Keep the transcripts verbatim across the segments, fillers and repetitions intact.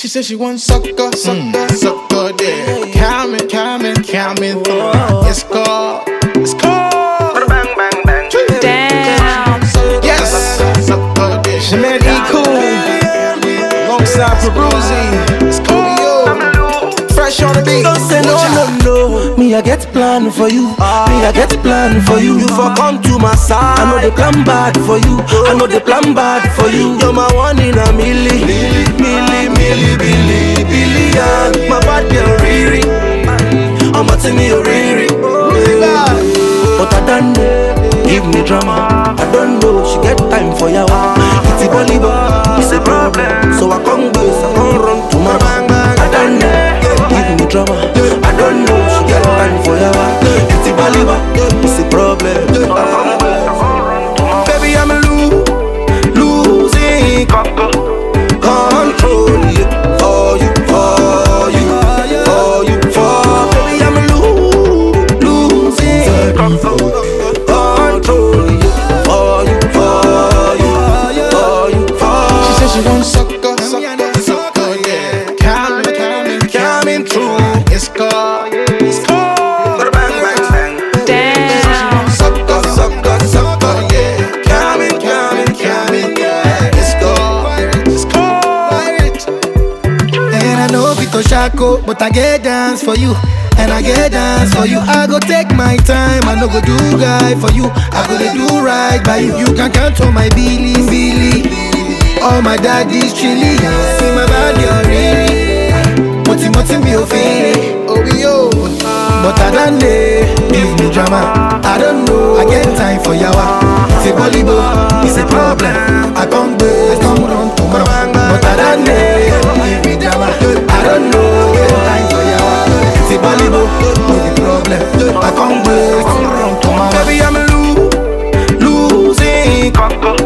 She said she wants sucker, sucker, sucker, yeah. Coming, coming, coming through. It's called, it's called. Bang, bang, bang. Damn. Yes, sucker, yeah. She made E cool alongside Peruzzi. It's Kobe, fresh on the beat. Don't say no, no, no. Me, I get plan for you. Me, I get plan for you. You for come to my side. I know they plan bad for you. I know they plan bad for you. You're my one in a milli, milli, milli, billy, billion. My bad girl, Riri. I'm a me, Riri. But I don't know. Give me drama. I don't know. She get time for ya. It's a volleyball. It's a problem. So I come go. I come run to my bang bang. I don't know. Give me drama. I don't know. She get time for ya. It's a volleyball. It's a problem. Baby, I'm lo- losing control. Yeah. For you, for you, for you, for. Baby, I'm lo- losing control. She wants sucker, sucker, sucker, yeah. Coming, coming, coming through. It's called, it's called. Bang, bang, bang. Damn. Sucker, sucker, sucker, yeah. Coming, coming, coming, yeah. It's called, it's called. And I know Vito Shako, but I get dance for you. And I get dance for you. I go take my time. I no go do guy for you. I go to do right by you. You can count on my Billy, Billy. All my daddy's chilly. See my body already. Moti moti me ofini. Oh, yo. But I don't know. Give me drama. I don't know. I get time for yawa. It's a volleyball. It's a problem. I come back. I come run to my bang. But I don't know. Give me drama. I don't know. Get time for yawa. It's a volleyball. No the problem. I come back. Come run to my bang. Baby, I'm lo- losing control.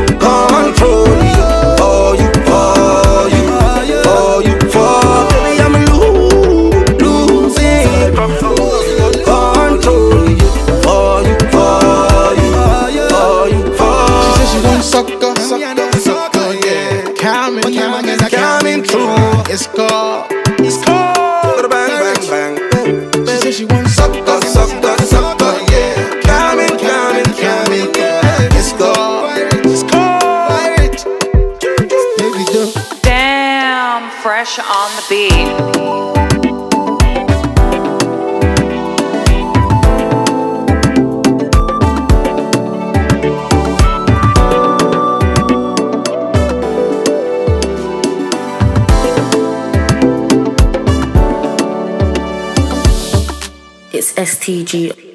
Sucker, sucker, sucker, yeah. Coming, coming, coming through. It's called, it's called. Bang, bang, bang. She said she wants sucker, sucker, sucker, yeah. Coming, coming, coming, yeah. It's called, it's called. Baby, do. Damn. Fresh on the beat. It's S T G.